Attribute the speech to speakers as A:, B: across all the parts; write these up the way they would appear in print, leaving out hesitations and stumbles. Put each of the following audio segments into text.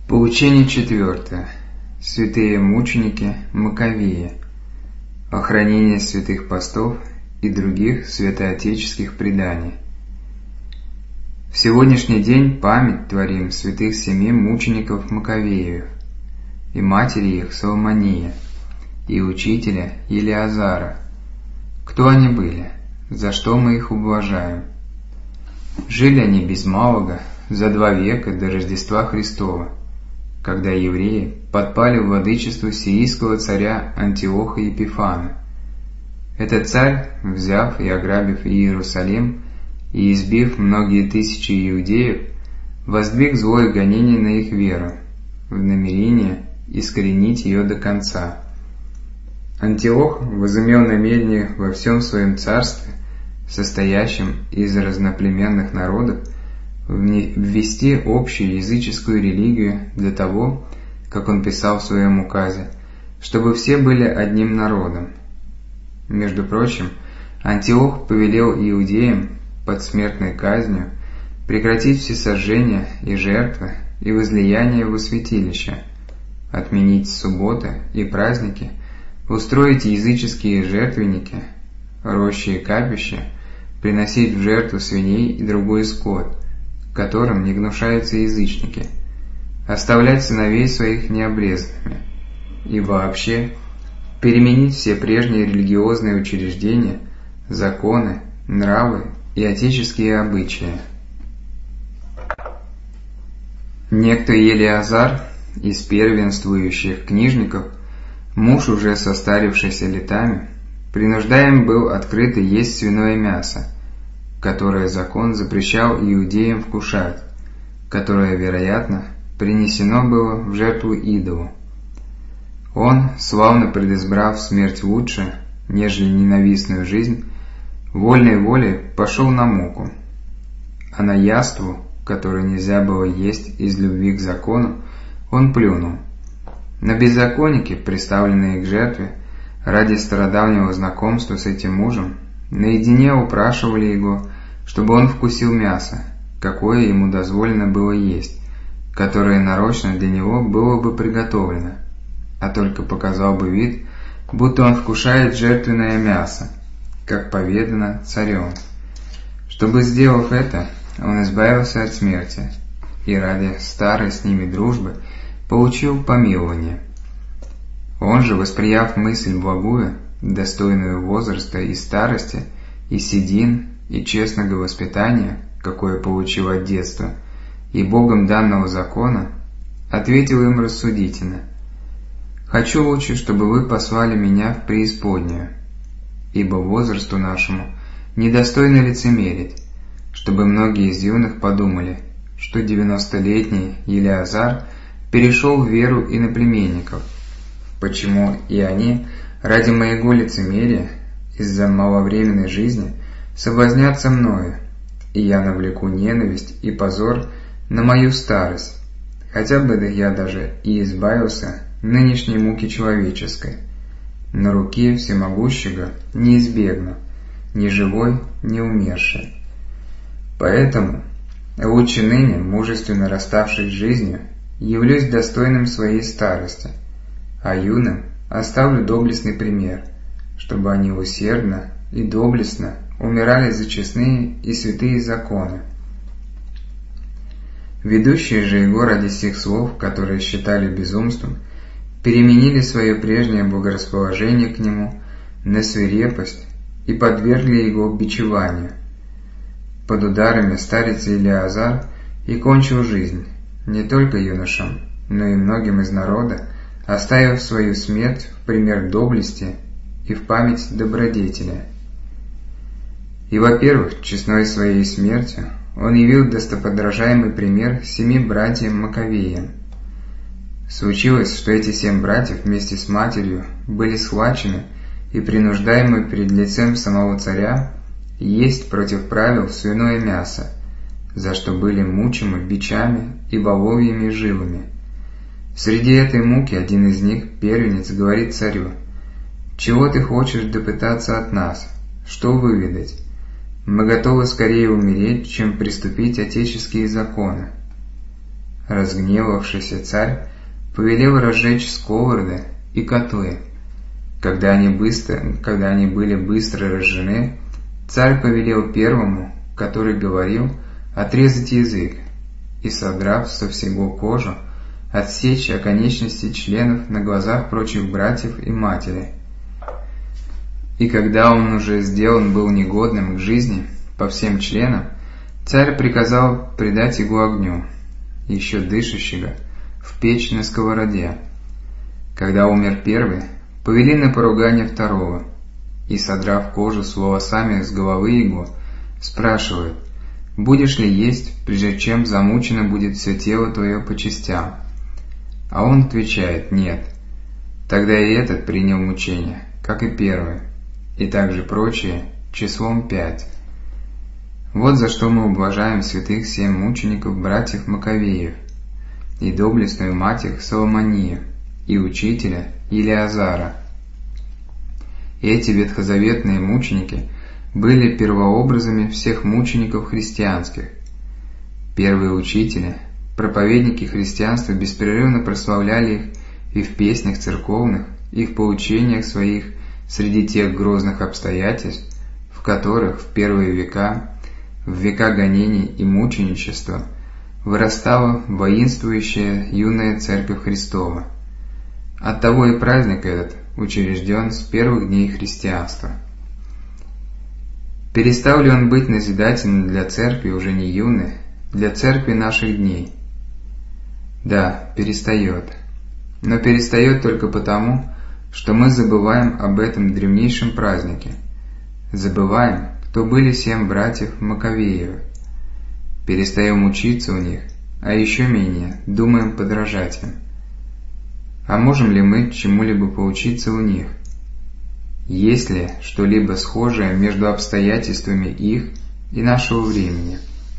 A: Поучение 4. Святые мученики Маковеи. Охранение святых постов и других святоотеческих преданий. В сегодняшний день память творим святых 7 мучеников Маковеев, и матери их Соломония, и учителя Елиазара. Кто они были? За что мы их уважаем? Жили они без малого за 2 века до Рождества Христова, когда евреи подпали в владычество сирийского царя Антиоха Епифана. Этот царь, взяв и ограбив Иерусалим и избив многие тысячи иудеев, воздвиг злое гонение на их веру, в намерение искоренить ее до конца. Антиох возымел намерение во всем своем царстве, состоящем из разноплеменных народов, ввести общую языческую религию для того, как он писал в своем указе, чтобы все были одним народом. Между прочим, Антиох повелел иудеям под смертной казнью прекратить все сожжения и жертвы и возлияния во святилище, отменить субботы и праздники, устроить языческие жертвенники, рощи и капища, приносить в жертву свиней и другой скот, которым не гнушаются язычники, оставлять сыновей своих необрезанными, и вообще переменить все прежние религиозные учреждения, законы, нравы и отеческие обычаи. Некто Елиазар из первенствующих книжников, муж уже состарившийся летами, принуждаем был открыто есть свиное мясо, которое закон запрещал иудеям вкушать, которое, вероятно, принесено было в жертву идолу. Он, славно предизбрав смерть лучше, нежели ненавистную жизнь, вольной волей пошел на муку, а на яству, которое нельзя было есть из любви к закону, он плюнул. Но беззаконники, приставленные к жертве, ради стародавнего знакомства с этим мужем, наедине упрашивали его, чтобы он вкусил мясо, какое ему дозволено было есть, которое нарочно для него было бы приготовлено, а только показал бы вид, будто он вкушает жертвенное мясо, как поведано царем. Чтобы, сделав это, он избавился от смерти и ради старой с ними дружбы получил помилование. Он же, восприяв мысль благую, достойную возраста и старости, и седин, и честного воспитания, какое получил от детства, и Богом данного закона, ответил им рассудительно: «Хочу лучше, чтобы вы послали меня в преисподнюю, ибо возрасту нашему недостойно лицемерить, чтобы многие из юных подумали, что 90-летний Елиазар перешел в веру иноплеменников, почему и они ради моего лицемерия из-за маловременной жизни соблазнятся мною, и я навлеку ненависть и позор на мою старость, хотя бы я даже и избавился нынешней муки человеческой, на руки всемогущего не избегну, ни живой, ни умерший. Поэтому лучше ныне, мужественно расставшись с жизнью, явлюсь достойным своей старости, а юным оставлю доблестный пример, чтобы они усердно и доблестно умирали за честные и святые законы. Ведущие же его ради сих слов, которые считали безумством, переменили свое прежнее благорасположение к нему на свирепость и подвергли его бичеванию. Под ударами старец Елиазар и кончил жизнь, не только юношам, но и многим из народа, оставив свою смерть в пример доблести и в память добродетеля. И, во-первых, честной своей смертью он явил достоподражаемый пример 7 братьям Маковеям. Случилось, что эти 7 братьев вместе с матерью были схвачены и принуждаемы перед лицем самого царя есть против правил свиное мясо, за что были мучимы бичами и воловьими жилами. Среди этой муки один из них, первенец, говорит царю: «Чего ты хочешь допытаться от нас? Что выведать? Мы готовы скорее умереть, чем приступить отеческие законы». Разгневавшийся царь повелел разжечь сковороды и котлы. Когда они были быстро разжены, царь повелел первому, который говорил, отрезать язык и, содрав со всего кожу, отсечь оконечности членов на глазах прочих братьев и матери. И когда он уже сделан был негодным к жизни по всем членам, царь приказал предать его огню, еще дышащего, в печь на сковороде. Когда умер первый, повели на поругание второго, и, содрав кожу с волосами с головы его, спрашивают: «Будешь ли есть, прежде чем замучено будет все тело твое по частям?» А он отвечает: «Нет». Тогда и этот принял мучение, как и первый, и также прочие, числом 5. Вот за что мы ублажаем святых 7 мучеников братьев Маковеев, и доблестную мать их Соломонию, и учителя Елеазара. Эти ветхозаветные мученики были первообразами всех мучеников христианских. Первые учители, проповедники христианства беспрерывно прославляли их и в песнях церковных, и в поучениях своих среди тех грозных обстоятельств, в которых в первые века, в века гонений и мученичества, вырастала воинствующая юная Церковь Христова. Оттого и праздник этот учрежден с первых дней христианства. Перестал ли он быть назидательным для Церкви уже не юной, для Церкви наших дней? Да, перестает. Но перестает только потому, что мы забываем об этом древнейшем празднике. Забываем, кто были 7 братьев Маковеевых. Перестаем учиться у них, а еще менее думаем подражать им. А можем ли мы чему-либо поучиться у них? Есть ли что-либо схожее между обстоятельствами их и нашего времени?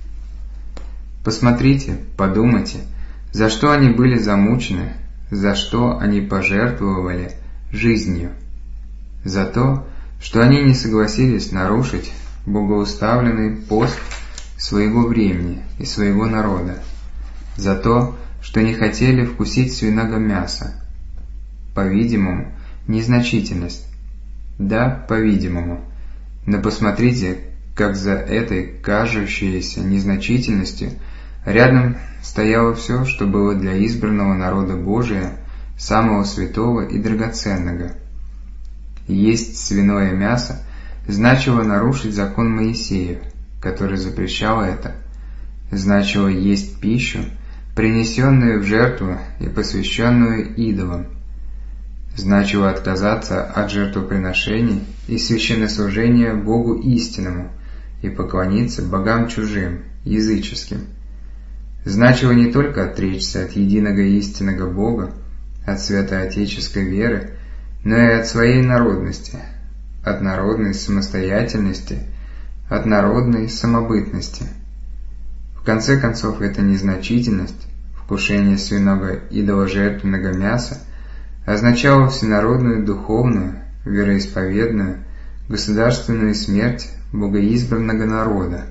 A: Посмотрите, подумайте, за что они были замучены, за что они пожертвовали жизнью. За то, что они не согласились нарушить богоуставленный пост своего времени и своего народа. За то, что не хотели вкусить свиного мяса. По-видимому, незначительность. Да, по-видимому. Но посмотрите, как за этой кажущейся незначительностью рядом стояло все, что было для избранного народа Божия, самого святого и драгоценного. Есть свиное мясо значило нарушить закон Моисеев, который запрещал это. Значило есть пищу, принесенную в жертву и посвященную идолам. Значило отказаться от жертвоприношений и священнослужения Богу истинному и поклониться богам чужим, языческим. Значило не только отречься от единого истинного Бога, от святоотеческой веры, но и от своей народности, от народной самостоятельности, от народной самобытности. В конце концов, эта незначительность, вкушение свиного идоложертвенного мяса, означало всенародную духовную, вероисповедную, государственную смерть богоизбранного народа.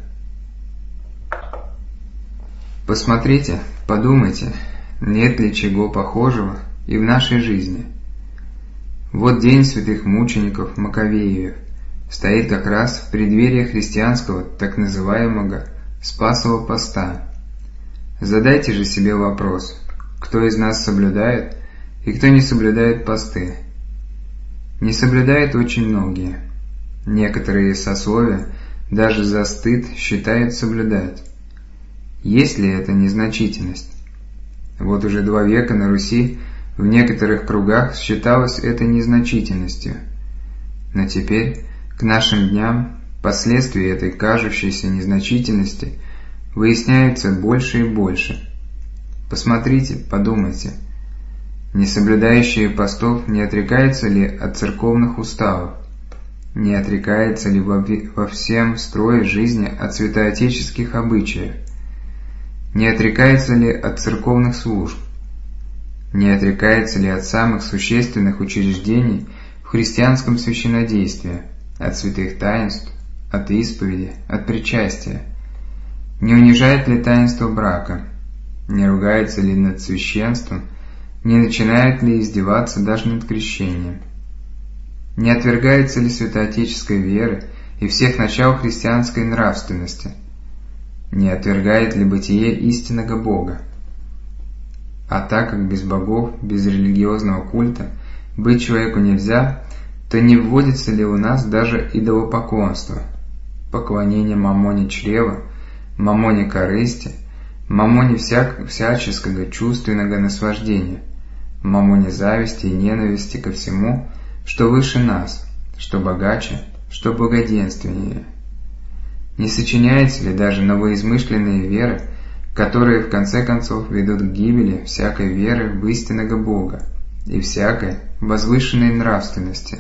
A: Посмотрите, подумайте, нет ли чего похожего и в нашей жизни. Вот день святых мучеников Маковеев стоит как раз в преддверии христианского так называемого Спасового поста. Задайте же себе вопрос, кто из нас соблюдает и кто не соблюдает посты. Не соблюдают очень многие. Некоторые сословия даже за стыд считают соблюдать. Есть ли это незначительность? Вот уже 2 века на Руси в некоторых кругах считалось это незначительностью. Но теперь, к нашим дням, последствия этой кажущейся незначительности выясняются больше и больше. Посмотрите, подумайте. Несоблюдающие постов не отрекаются ли от церковных уставов? Не отрекается ли во всем строе жизни от святоотеческих обычаев? Не отрекается ли от церковных служб? Не отрекается ли от самых существенных учреждений в христианском священнодействии, от святых таинств, от исповеди, от причастия? Не унижает ли таинство брака? не ругается ли над священством, не начинает ли издеваться даже над крещением? Не отвергается ли святоотеческой веры и всех начал христианской нравственности? Не отвергает ли бытие истинного Бога? А так как без богов, без религиозного культа быть человеку нельзя, то не вводится ли у нас даже идолопоклонство, поклонение мамоне чрева, мамоне корысти, мамоне всяческого чувственного наслаждения, мамоне зависти и ненависти ко всему, что выше нас, что богаче, что благоденственнее? Не сочиняется ли даже новоизмышленные веры, которые в конце концов ведут к гибели всякой веры в истинного Бога и всякой возвышенной нравственности?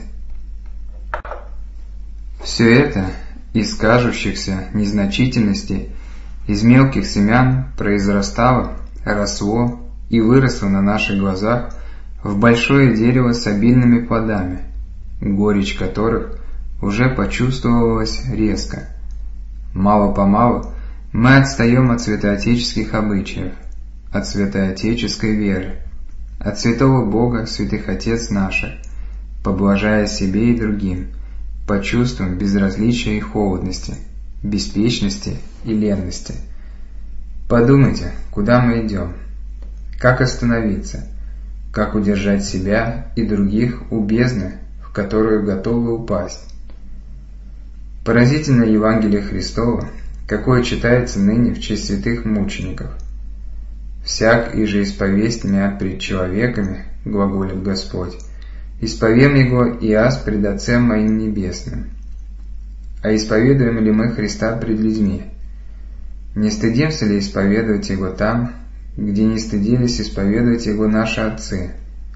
A: Все это из кажущихся незначительностей, из мелких семян произрастало, росло и выросло на наших глазах в большое дерево с обильными плодами, горечь которых уже почувствовалась резко. Мало-помалу мы отстаем от святоотеческих обычаев, от святоотеческой веры, от святого Бога, святых Отец наших, поблажая себе и другим, по чувствам безразличия и холодности, беспечности и ленности. Подумайте, куда мы идем, как остановиться, как удержать себя и других у бездны, в которую готовы упасть. Поразительно Евангелие Христово, какое читается ныне в честь святых мучеников. «Всяк иже исповесть мя пред человеками, глаголит Господь, исповем его и аз пред Отцем моим небесным». А исповедуем ли мы Христа пред людьми? Не стыдимся ли исповедовать Его там, где не стыдились исповедовать Его наши отцы?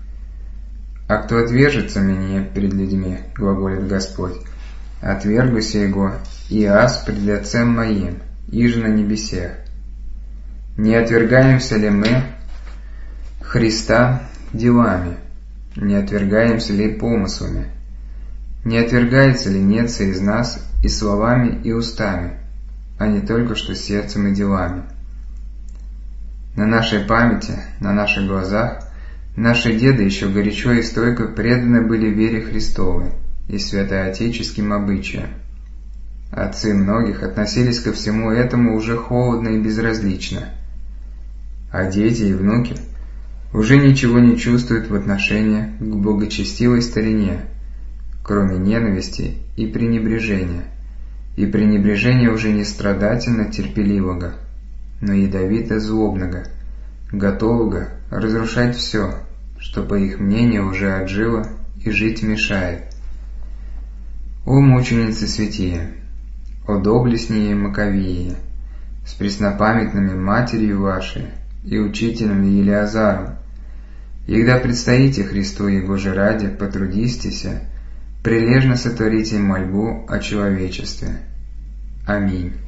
A: «А кто отвержется мне пред людьми, глаголит Господь, отвергуся Его и аз пред Отцем моим, иже на небесех». Не отвергаемся ли мы Христа делами? Не отвергаемся ли помыслами? Не отвергается ли Неца из нас и словами, и устами, а не только что сердцем и делами? На нашей памяти, на наших глазах, наши деды еще горячо и стойко преданы были вере Христовой и святоотеческим обычаям. Отцы многих относились ко всему этому уже холодно и безразлично, а дети и внуки уже ничего не чувствуют в отношении к благочестивой старине, кроме ненависти и пренебрежения уже не страдательно терпеливого, но ядовито злобного, готового разрушать все, что, по их мнению, уже отжило и жить мешает. О мученицы святие, о доблестнее Маковеи, с преснопамятными матерью вашей и учителем Елеазаром, егда предстоите Христу Его же ради потрудистеся, прилежно сотворите мольбу о человечестве. Аминь.